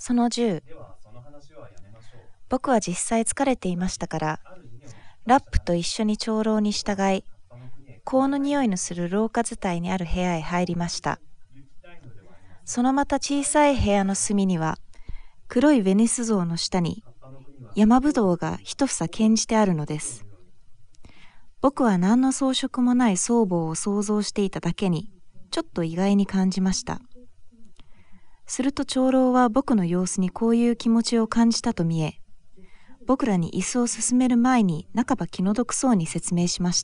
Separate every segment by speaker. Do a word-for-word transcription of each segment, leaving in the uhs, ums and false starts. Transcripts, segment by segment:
Speaker 1: そのじゅう、僕は実際疲れていましたから、ラップと一緒に長老に従い、香の匂いのする廊下伝いにある部屋へ入りました。そのまた小さい部屋の隅には、黒いヴェニス像の下に山ぶどうが一房献じてあるのです。僕は何の装飾もない僧帽を想像していただけに、ちょっと意外に感じました。すると長老は僕の様子にこういう気持ちを感じたと見え、僕らに椅子を進める前に半ば気の毒そうに説明しました。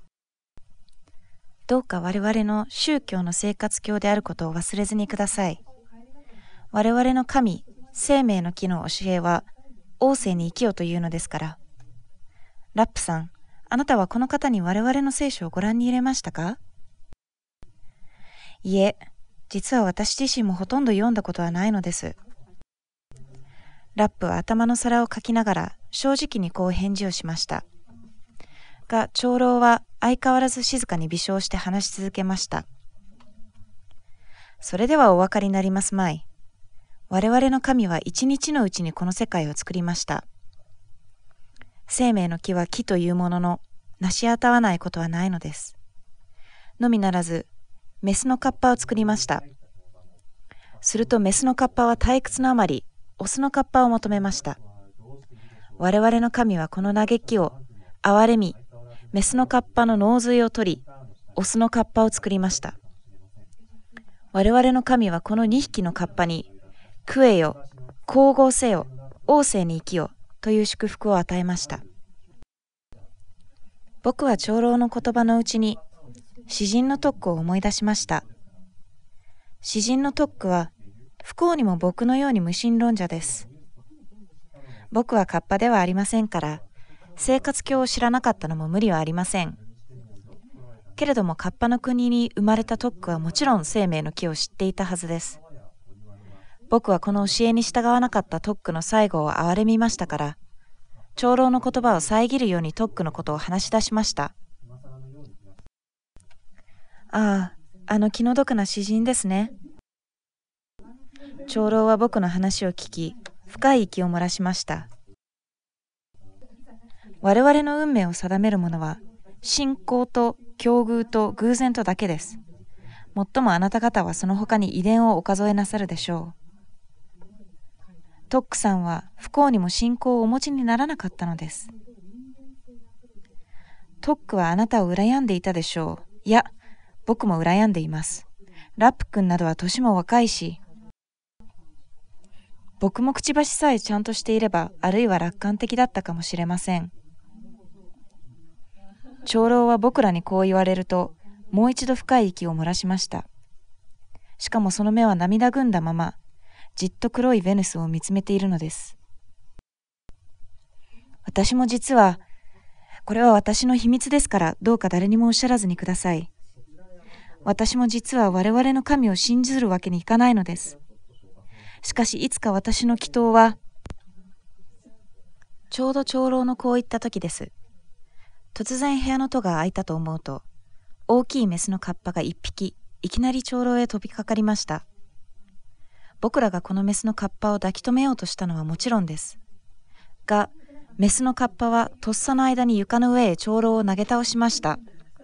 Speaker 1: どうか我々の宗教の生活教であることを忘れずにください。我々の神、生命の木の教えは、王政に生きよというのですから。ラップさん、あなたはこの方に我々の聖書をご覧に入れましたか？いえ、実は私自身もほとんど読んだことはないのです。ラップは頭の皿をかきながら正直にこう返事をしました。が、長老は相変わらず静かに微笑して話し続けました。それではお分かりになりますまい。我々の神は一日のうちにこの世界を作りました。生命の木は木というものの、成し当たらないことはないのです。のみならず、メスのカッパを作りました。するとメスのカッパは退屈のあまり、オスのカッパを求めました。我々の神はこの嘆きを憐れみ、メスのカッパの脳髄を取り、オスのカッパを作りました。我々の神はこのにひきのカッパに、食えよ、神々せよ、王政に生きよという祝福を与えました。僕は長老の言葉のうちに、詩人のトックを思い出しました。詩人のトックは、不幸にも僕のように無神論者です。僕はカッパではありませんから、生活教を知らなかったのも無理はありません。けれどもカッパの国に生まれたトックはもちろん生命の木を知っていたはずです。僕はこの教えに従わなかったトックの最後を憐れみましたから、長老の言葉を遮るようにトックのことを話し出しました。ああ、あの気の毒な詩人ですね。長老は僕の話を聞き、深い息を漏らしました。我々の運命を定めるものは、信仰と境遇と偶然とだけです。もっともあなた方はその他に遺伝をお数えなさるでしょう。トックさんは不幸にも信仰をお持ちにならなかったのです。トックはあなたを羨んでいたでしょう。いや、僕も羨んでいます。ラップ君などは年も若いし、僕もくちばしさえちゃんとしていれば、あるいは楽観的だったかもしれません。長老は僕らにこう言われると、もう一度深い息を漏らしました。しかもその目は涙ぐんだまま、じっと黒いヴェヌスを見つめているのです。私も実は、これは私の秘密ですからどうか誰にもおっしゃらずにください。私も実は我々の神を信じるわけにいかないのです。しかしいつか私の祈祷は、ちょうど長老のこう言った時です。突然部屋の戸が開いたと思うと、大きいメスのカッパが一匹、いきなり長老へ飛びかかりました。僕らがこのメスのカッパを抱き留めようとしたのはもちろんです。が、メスのカッパはとっさの間に床の上へ長老を投げ倒しました。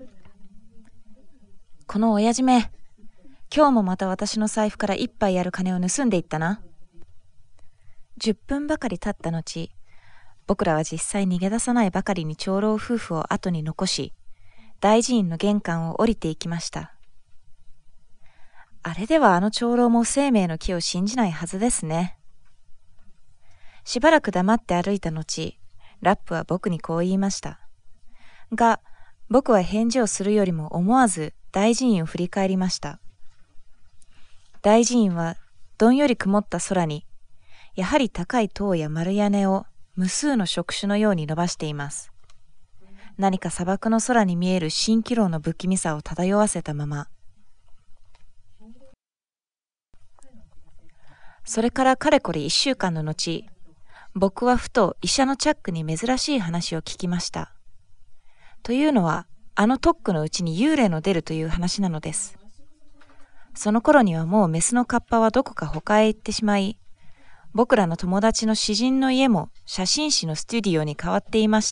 Speaker 1: この親父め、今日もまた私の財布から一杯ある金を盗んでいったな。じゅっぷんばかり経った後、僕らは実際逃げ出さないばかりに長老夫婦を後に残し、大寺院の玄関を降りていきました。あれではあの長老も生命の木を信じないはずですね。しばらく黙って歩いた後、ラップは僕にこう言いました。が、僕は返事をするよりも思わず大寺院を振り返りました。大寺院はどんより曇った空に、やはり高い塔や丸屋根を無数の触手のように伸ばしています。何か砂漠の空に見える蜃気楼の不気味さを漂わせたまま。それからかれこれ一週間の後、僕はふと医者のチャックに珍しい話を聞きました。というのは、あの特区のうちに幽霊の出るという話なのです。その頃にはもうメスのカッパはどこか他へ行ってしまい、 僕らの友達の詩人の家も写真誌のスタジオに変わっていました。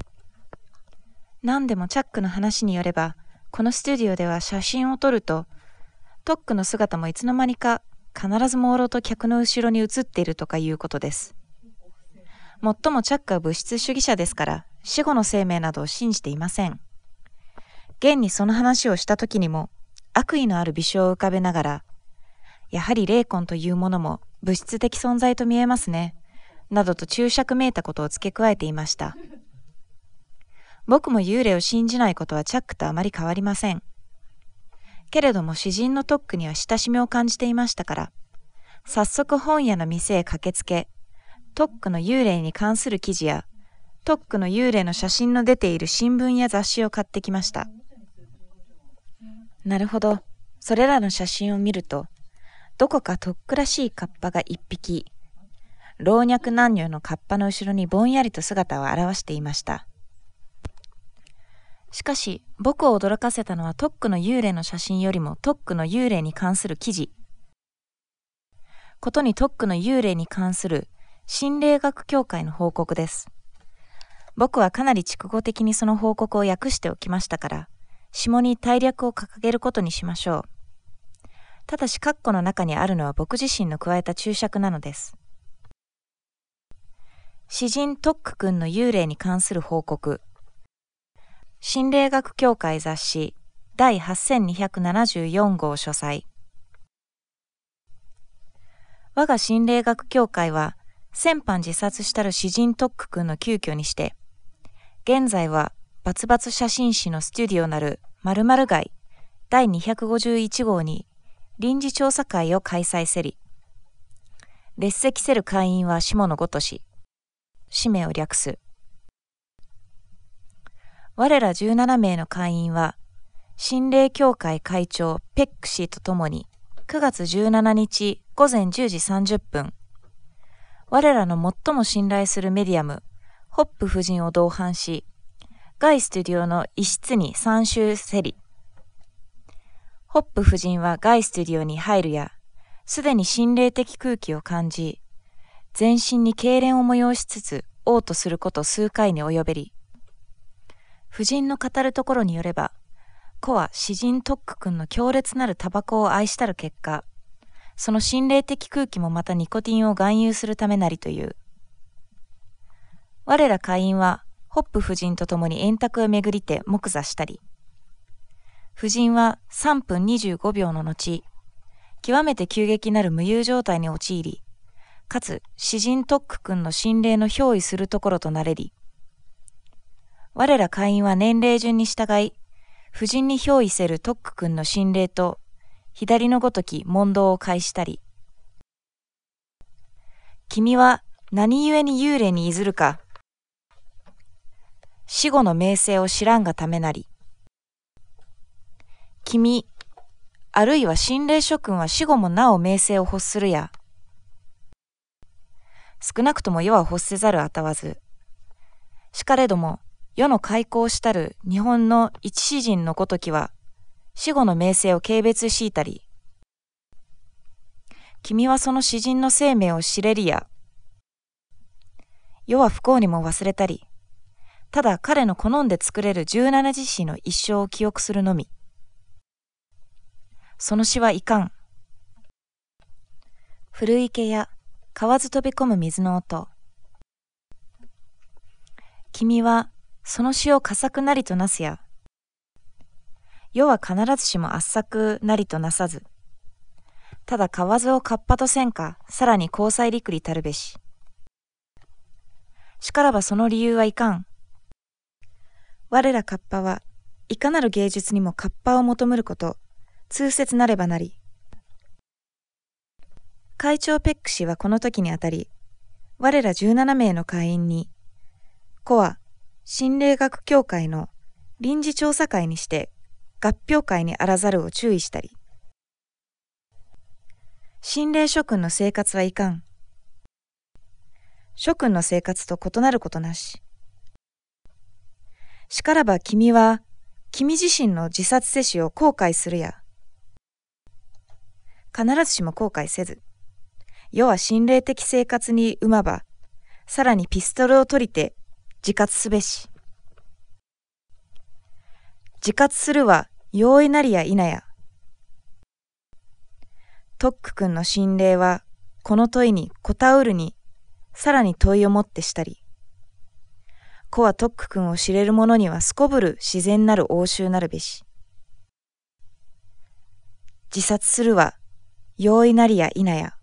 Speaker 1: 何でもチャックの話によれば、このスタジオでは写真を撮ると、トックの姿もいつの間にか必ず朦朧と客の後ろに映っているとかいうことです。もっともチャックは物質主義者ですから、死後の生命などを信じていません。現にその話をした時にも、悪意のある微笑を浮かべながら、やはり霊魂というものも物質的存在と見えますね、などと注釈めいたことを付け加えていました。僕も幽霊を信じないことはチャックとあまり変わりません。けれども詩人のトックには親しみを感じていましたから、早速本屋の店へ駆けつけ、トックの幽霊に関する記事や、トックの幽霊の写真の出ている新聞や雑誌を買ってきました。なるほど、それらの写真を見ると、どこかトックらしいカッパが一匹、老若男女のカッパの後ろにぼんやりと姿を現していました。しかし、僕を驚かせたのはトックの幽霊の写真よりもトックの幽霊に関する記事。ことにトックの幽霊に関する心霊学協会の報告です。僕はかなり筑後的にその報告を訳しておきましたから、下に大略を掲げることにしましょう。ただし括弧の中にあるのは僕自身の加えた注釈なのです。詩人トック君の幽霊に関する報告。心霊学協会雑誌第はっせんにひゃくななじゅうよん号書斎。我が心霊学協会は先般自殺したる詩人トック君の急遽にして、現在はバツバツ写真誌のスタジオなる〇〇街第にひゃくごじゅういち号に臨時調査会を開催せり。列席せる会員は下のごとし、氏名を略す。我らじゅうななめいの会員は、心霊協会会長ペック氏とともに、くがつじゅうしちにちごぜんじゅうじさんじゅっぷん、我らの最も信頼するメディアム、ホップ夫人を同伴し、外スタジオの一室に参集せり。ホップ夫人は外スタジオに入るや、すでに心霊的空気を感じ、全身に痙攣を催しつつ、嘔吐すること数回に及べり、夫人の語るところによれば、子は詩人トック君の強烈なるタバコを愛したる結果、その心霊的空気もまたニコティンを含有するためなりという。我ら会員は、ホップ夫人と共に円卓を巡りて木座したり、夫人はさんぷんにじゅうごびょうの後、極めて急激なる無遊状態に陥り、かつ詩人トック君の心霊の憑依するところとなれり、我ら会員は年齢順に従い、夫人に憑依せるトック君の心霊と、左のごとき問答を開したり、君は何故に幽霊にいずるか、死後の名声を知らんがためなり、君、あるいは心霊諸君は死後もなお名声を欲するや、少なくとも世は欲せざるあたわず、しかれども、世の開口したる日本の一詩人のごときは、死後の名声を軽蔑しいたり、君はその詩人の生命を知れりや、世は不幸にも忘れたり、ただ彼の好んで作れる十七字詩の一生を記憶するのみ。その詩はいかん。古池や河津飛び込む水の音。君はその詩を佳作なりとなすや、世は必ずしも圧作なりとなさず、ただ河津を河童とせんか、さらに交際陸理たるべし。しからばその理由はいかん。我ら河童はいかなる芸術にも河童を求むること、痛切なればなり。会長ペック氏はこの時にあたり、我らじゅうななめいの会員に、子は心霊学協会の臨時調査会にして合評会にあらざるを注意したり、心霊諸君の生活はいかん。諸君の生活と異なることなし。しからば君は君自身の自殺せしを後悔するや、必ずしも後悔せず、 世は心霊的生活にうまば、さらにピストルを取りて自活すべし。自活するは容易なりや否や。トック君の心霊はこの問いに答うるにさらに問いをもってしたり。子はトック君を知れる者にはすこぶる自然なる応酬なるべし。自殺するは容易なりや否や。